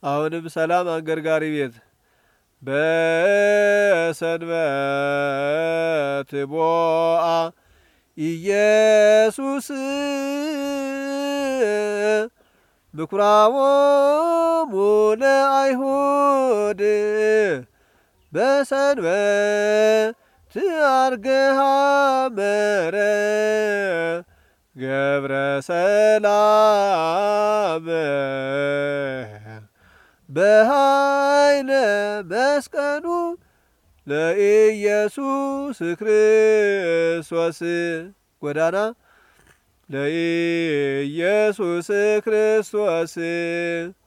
አሁንም ሰላም አንገርጋሪ ቤት በሰንበት ቦአ ኢየሱስ ምኵራቦሙ ለአይሁድ በሰንበት አርገሃ መረ ገብረ ሰላም በኃይለ መስቀሉ ለኢየሱስ ክርስቶስ ጎዳና ለኢየሱስ ክርስቶስ